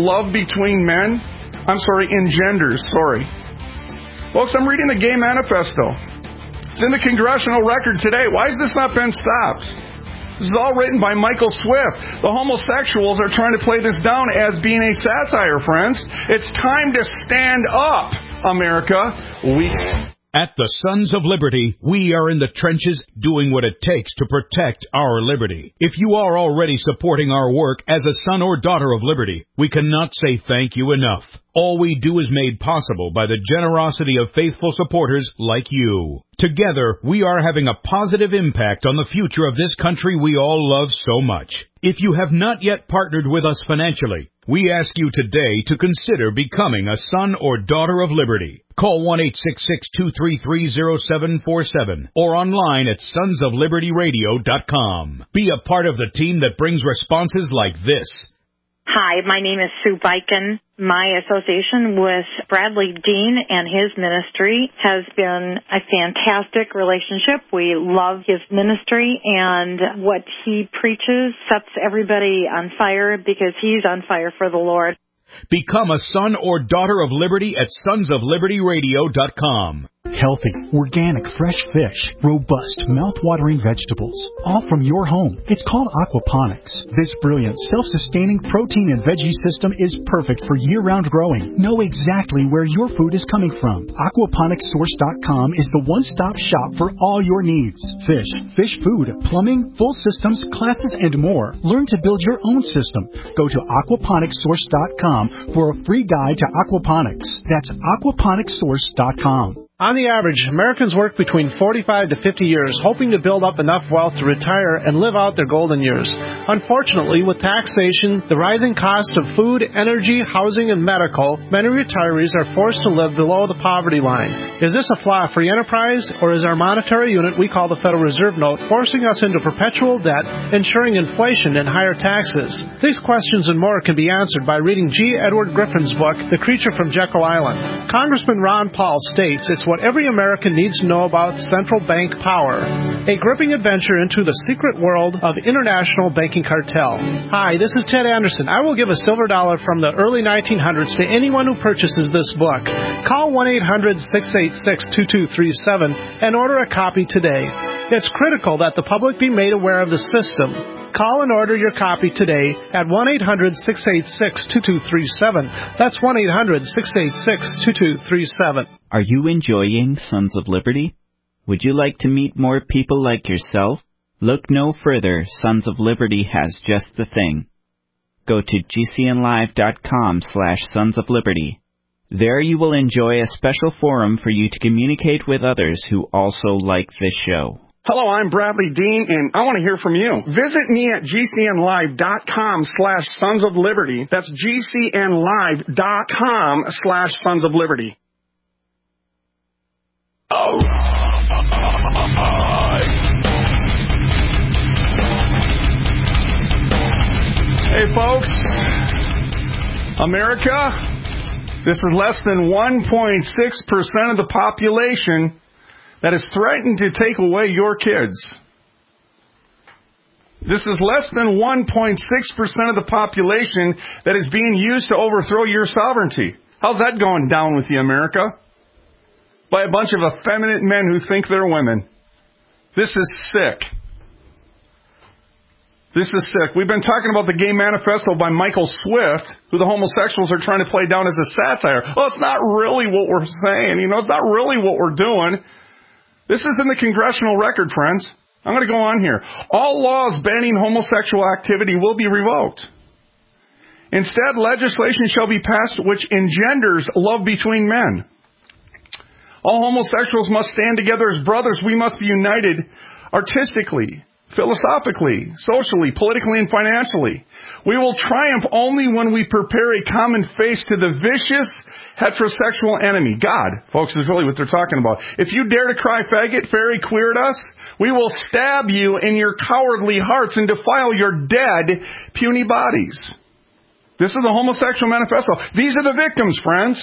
Folks, I'm reading the Gay Manifesto. It's in the Congressional Record today. Why has this not been stopped? This is all written by Michael Swift. The homosexuals are trying to play this down as being a satire, friends. It's time to stand up, America. At the Sons of Liberty, we are in the trenches doing what it takes to protect our liberty. If you are already supporting our work as a son or daughter of liberty, we cannot say thank you enough. All we do is made possible by the generosity of faithful supporters like you. Together, we are having a positive impact on the future of this country we all love so much. If you have not yet partnered with us financially, we ask you today to consider becoming a son or daughter of liberty. Call 1-866-233-0747 or online at sonsoflibertyradio.com. Be a part of the team that brings responses like this. Hi, my name is Sue Biken. My association with Bradley Dean and his ministry has been a fantastic relationship. We love his ministry, and what he preaches sets everybody on fire because he's on fire for the Lord. Become a son or daughter of liberty at sonsoflibertyradio.com. Healthy, organic, fresh fish, robust, mouth-watering vegetables, all from your home. It's called aquaponics. This brilliant, self-sustaining protein and veggie system is perfect for year-round growing. Know exactly where your food is coming from. Aquaponicssource.com is the one-stop shop for all your needs. Fish, fish food, plumbing, full systems, classes, and more. Learn to build your own system. Go to aquaponicssource.com for a free guide to aquaponics. That's aquaponicssource.com. On the average, Americans work between 45 to 50 years, hoping to build up enough wealth to retire and live out their golden years. Unfortunately, with taxation, the rising cost of food, energy, housing, and medical, many retirees are forced to live below the poverty line. Is this a flaw free enterprise, or is our monetary unit we call the Federal Reserve Note forcing us into perpetual debt, ensuring inflation and higher taxes? These questions and more can be answered by reading G. Edward Griffin's book, The Creature from Jekyll Island. Congressman Ron Paul states it's what every American needs to know about central bank power. A gripping adventure into the secret world of international banking cartel. Hi, this is Ted Anderson. I will give a silver dollar from the early 1900s to anyone who purchases this book. Call 1-800-686-2237 and order a copy today. It's critical that the public be made aware of the system. Call and order your copy today at 1-800-686-2237. That's 1-800-686-2237. Are you enjoying Sons of Liberty? Would you like to meet more people like yourself? Look no further. Sons of Liberty has just the thing. Go to gcnlive.com/Sons of Liberty. There you will enjoy a special forum for you to communicate with others who also like this show. Hello, I'm Bradley Dean, and I want to hear from you. Visit me at gcnlive.com/Sons of Liberty. That's gcnlive.com/Sons of Liberty. Oh. Hey, folks. America, this is less than 1.6% of the population that is threatened to take away your kids. This is less than 1.6% of the population that is being used to overthrow your sovereignty. How's that going down with you, America? By a bunch of effeminate men who think they're women. This is sick. This is sick. We've been talking about the Gay Manifesto by Michael Swift, who the homosexuals are trying to play down as a satire. Well, it's not really what we're saying. It's not really what we're doing. This is in the Congressional Record, friends. I'm going to go on here. All laws banning homosexual activity will be revoked. Instead, legislation shall be passed which engenders love between men. All homosexuals must stand together as brothers. We must be united artistically, philosophically, socially, politically, and financially. We will triumph only when we prepare a common face to the vicious heterosexual enemy. God, folks, is really what they're talking about. If you dare to cry faggot, fairy, queer at us, we will stab you in your cowardly hearts and defile your dead, puny bodies. This is the homosexual manifesto. These are the victims, friends.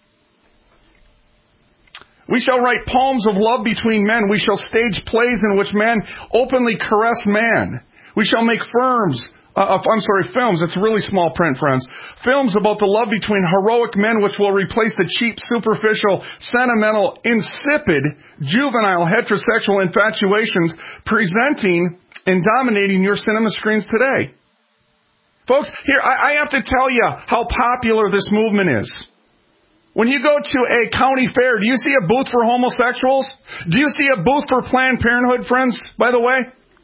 We shall write poems of love between men. We shall stage plays in which man openly caress man. We shall make films. It's really small print, friends. Films about the love between heroic men which will replace the cheap, superficial, sentimental, insipid, juvenile, heterosexual infatuations presenting and dominating your cinema screens today. Folks, here, I have to tell you how popular this movement is. When you go to a county fair, do you see a booth for homosexuals? Do you see a booth for Planned Parenthood, friends, by the way?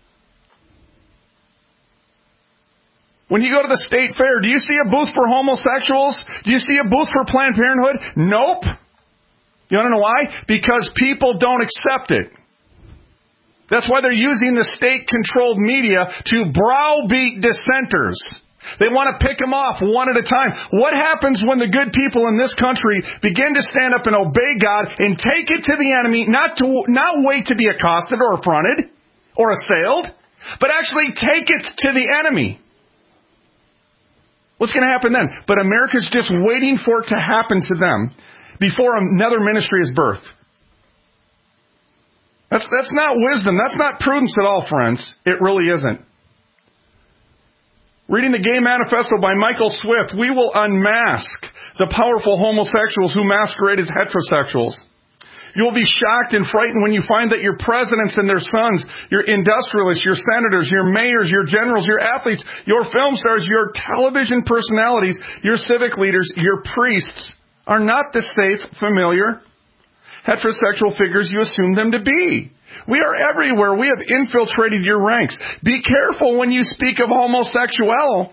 When you go to the state fair, do you see a booth for homosexuals? Do you see a booth for Planned Parenthood? Nope. You want to know why? Because people don't accept it. That's why they're using the state-controlled media to browbeat dissenters. They want to pick them off one at a time. What happens when the good people in this country begin to stand up and obey God and take it to the enemy, not wait to be accosted or affronted or assailed, but actually take it to the enemy? What's going to happen then? But America's just waiting for it to happen to them before another ministry is birthed. That's not wisdom. That's not prudence at all, friends. It really isn't. Reading the Gay Manifesto by Michael Swift, we will unmask the powerful homosexuals who masquerade as heterosexuals. You will be shocked and frightened when you find that your presidents and their sons, your industrialists, your senators, your mayors, your generals, your athletes, your film stars, your television personalities, your civic leaders, your priests are not the safe, familiar, heterosexual figures you assume them to be. We are everywhere. We have infiltrated your ranks. Be careful when you speak of homosexuals,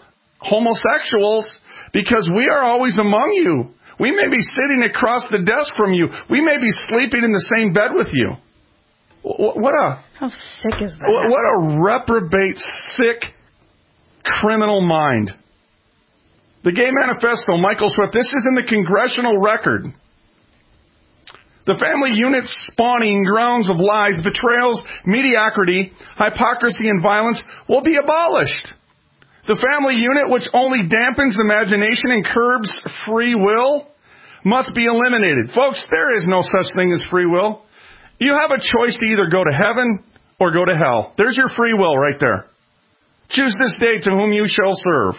because we are always among you. We may be sitting across the desk from you. We may be sleeping in the same bed with you. How sick is that? What a reprobate, sick, criminal mind. The Gay Manifesto, Michael Swift, this is in the Congressional Record. The family unit spawning grounds of lies, betrayals, mediocrity, hypocrisy, and violence will be abolished. The family unit, which only dampens imagination and curbs free will, must be eliminated. Folks, there is no such thing as free will. You have a choice to either go to heaven or go to hell. There's your free will right there. Choose this day to whom you shall serve.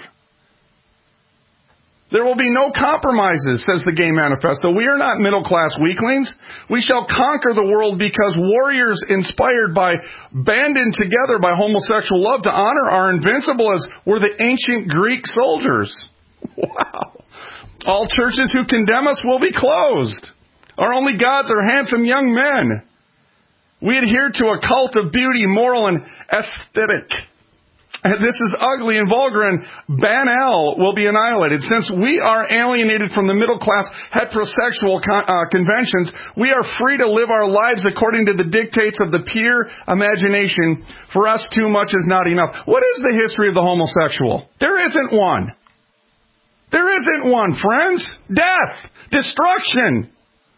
There will be no compromises, says the Gay Manifesto. We are not middle-class weaklings. We shall conquer the world because warriors inspired by, banded together by homosexual love to honor are invincible as were the ancient Greek soldiers. Wow. All churches who condemn us will be closed. Our only gods are handsome young men. We adhere to a cult of beauty, moral, and aesthetic. This is ugly and vulgar, and banal will be annihilated. Since we are alienated from the middle-class heterosexual conventions, we are free to live our lives according to the dictates of the pure imagination. For us, too much is not enough. What is the history of the homosexual? There isn't one. There isn't one, friends. Death. Destruction.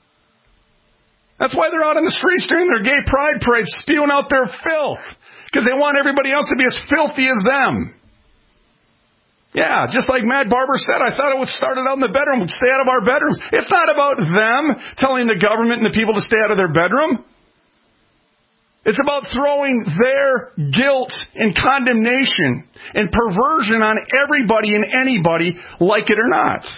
That's why they're out in the streets during their gay pride parades spewing out their filth. Because they want everybody else to be as filthy as them. Yeah, just like Matt Barber said, I thought it would start out in the bedroom. We'd stay out of our bedrooms. It's not about them telling the government and the people to stay out of their bedroom. It's about throwing their guilt and condemnation and perversion on everybody and anybody, like it or not.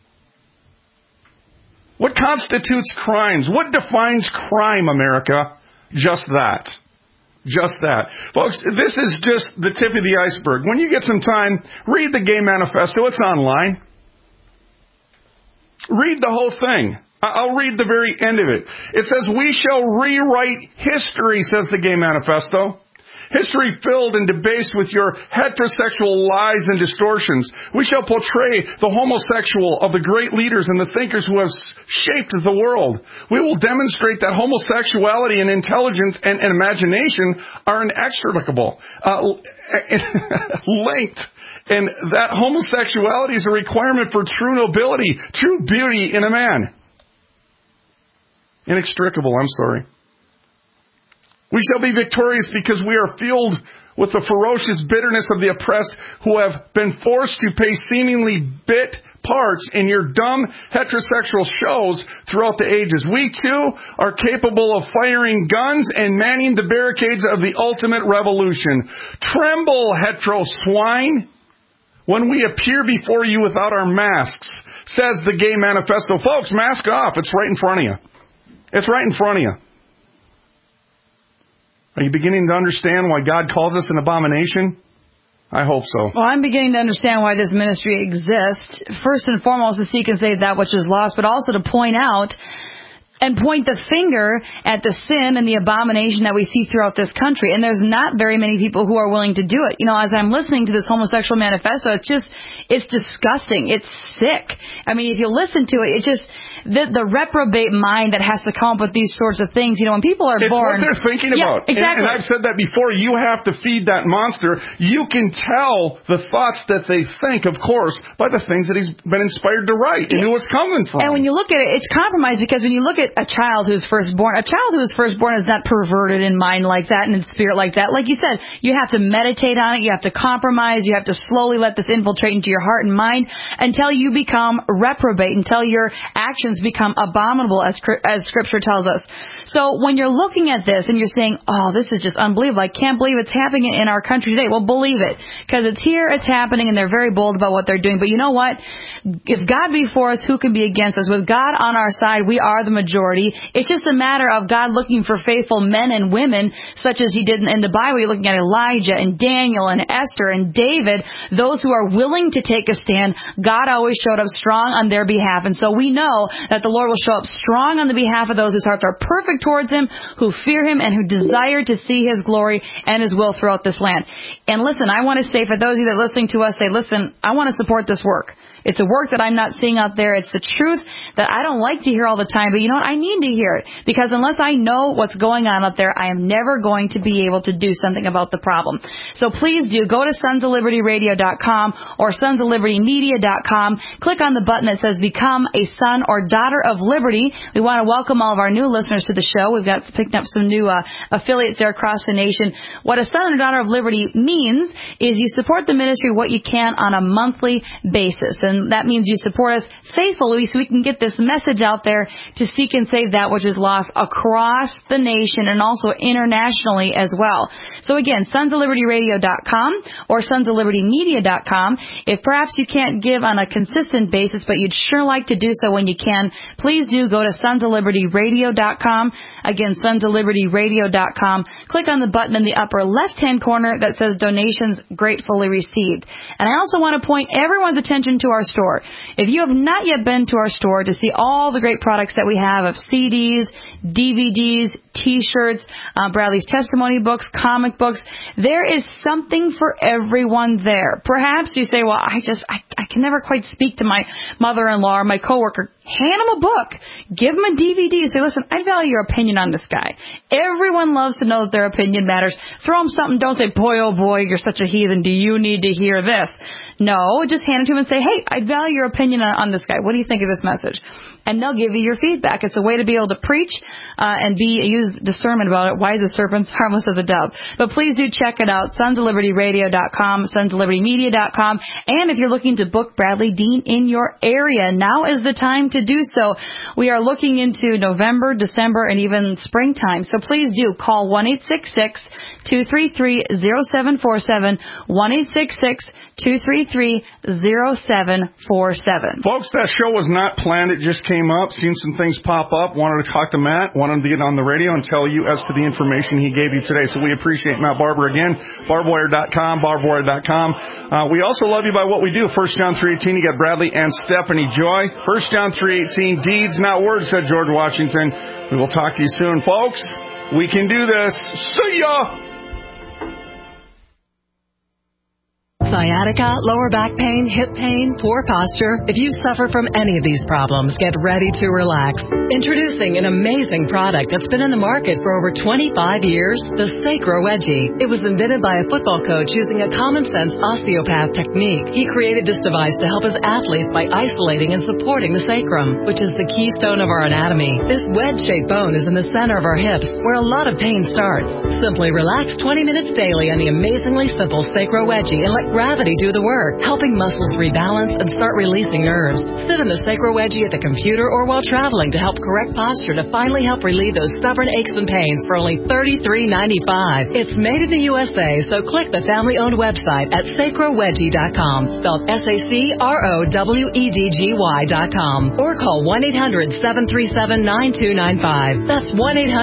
What constitutes crimes? What defines crime, America? Just that. Just that. Folks, this is just the tip of the iceberg. When you get some time, read the Gay Manifesto. It's online. Read the whole thing. I'll read the very end of it. It says, we shall rewrite history, says the Gay Manifesto. history filled and debased with your heterosexual lies and distortions. We shall portray the homosexual of the great leaders and the thinkers who have shaped the world. We will demonstrate that homosexuality and intelligence and imagination are inextricable, linked. And that homosexuality is a requirement for true nobility, true beauty in a man. Inextricable, I'm sorry. We shall be victorious because we are filled with the ferocious bitterness of the oppressed who have been forced to pay seemingly bit parts in your dumb heterosexual shows throughout the ages. We too are capable of firing guns and manning the barricades of the ultimate revolution. Tremble, hetero swine, when we appear before you without our masks, says the Gay Manifesto. Folks, mask off. It's right in front of you. It's right in front of you. Are you beginning to understand why God calls us an abomination? I hope so. Well, I'm beginning to understand why this ministry exists. First and foremost, to seek and save that which is lost, but also to point out and point the finger at the sin and the abomination that we see throughout this country. And there's not very many people who are willing to do it. You know, as I'm listening to this homosexual manifesto, it's disgusting. It's sick. I mean, if you listen to it, the reprobate mind that has to come up with these sorts of things. You know, when people are born... It's what they're thinking about. Exactly. And I've said that before. You have to feed that monster. You can tell the thoughts that they think, of course, by the things that he's been inspired to write and who it's coming from. And when you look at it, it's compromised because when you look at a child who's firstborn is not perverted in mind like that and in spirit like that. Like you said, you have to meditate on it. You have to compromise. You have to slowly let this infiltrate into your heart and mind until you become reprobate, until your actions become abominable, as Scripture tells us. So when you're looking at this and you're saying, oh, this is just unbelievable, I can't believe it's happening in our country today. Well, believe it, because it's here, it's happening, and they're very bold about what they're doing. But you know what? If God be for us, who can be against us? With God on our side, we are the majority. It's just a matter of God looking for faithful men and women, such as He did in the Bible. You're looking at Elijah and Daniel and Esther and David, those who are willing to take a stand. God always showed up strong on their behalf. And so we know that the Lord will show up strong on the behalf of those whose hearts are perfect towards Him, who fear Him, and who desire to see His glory and His will throughout this land. And listen, I want to say, for those of you that are listening to us, say, listen, I want to support this work. It's a work that I'm not seeing out there. It's the truth that I don't like to hear all the time, but you know what? I need to hear it, because unless I know what's going on out there, I am never going to be able to do something about the problem. So please do go to sonsoflibertyradio.com or sonsoflibertymedia.com. Click on the button that says Become a Son or Daughter of Liberty. We want to welcome all of our new listeners to the show. We've got picked up some new affiliates there across the nation. What a son or daughter of liberty means is you support the ministry what you can on a monthly basis. And that means you support us faithfully so we can get this message out there to seek and save that which is lost across the nation and also internationally as well. So again, sonsoflibertyradio.com or sonsoflibertymedia.com. If perhaps you can't give on a consistent basis, but you'd sure like to do so when you can, please do go to sonsoflibertyradio.com. Again, sonsoflibertyradio.com. Click on the button in the upper left-hand corner that says Donations Gratefully Received. And I also want to point everyone's attention to our store. If you have not yet been to our store to see all the great products that we have of CDs, DVDs, T-shirts, Bradley's testimony books, comic books, there is something for everyone there. Perhaps you say, well, I can never quite speak to my mother-in-law or my coworker. Hand them a book. Give them a DVD. Say, listen, I value your opinion on this guy. Everyone loves to know that their opinion matters. Throw them something. Don't say, boy, oh boy, you're such a heathen. Do you need to hear this? No, just hand it to them and say, hey, I value your opinion on this guy. What do you think of this message? And they'll give you your feedback. It's a way to be able to preach and use discernment about it. Wise as serpents, harmless as a dove. But please do check it out. sonsoflibertyradio.com, sonsoflibertymedia.com. And if you're looking to book Bradley Dean in your area, now is the time to do so. We are looking into November, December, and even springtime. So please do call 1-866-233-0747, 1-866-233-0747. Folks, that show was not planned. It just came up, seen some things pop up, wanted to talk to Matt, wanted to get on the radio and tell you as to the information he gave you today. So we appreciate Matt Barber again, barbwire.com, barbwire.com. We also love you by what we do. 1 John 3:18, you got Bradley and Stephanie Joy. 1 John 3:18, deeds, not words, said George Washington. We will talk to you soon, folks. We can do this. See ya! Sciatica, lower back pain, hip pain, poor posture. If you suffer from any of these problems, get ready to relax. Introducing an amazing product that's been in the market for over 25 years, the Sacro Wedgie. It was invented by a football coach using a common-sense osteopath technique. He created this device to help his athletes by isolating and supporting the sacrum, which is the keystone of our anatomy. This wedge-shaped bone is in the center of our hips, where a lot of pain starts. Simply relax 20 minutes daily on the amazingly simple Sacro Wedgie and let gravity do the work, helping muscles rebalance and start releasing nerves. Sit in the Sacro Wedgie at the computer or while traveling to help correct posture to finally help relieve those stubborn aches and pains for only $33.95. It's made in the USA, so click the family-owned website at sacrowedgie.com, spelled SACROWEDGY.com, or call 1-800-737-9295. That's 1-800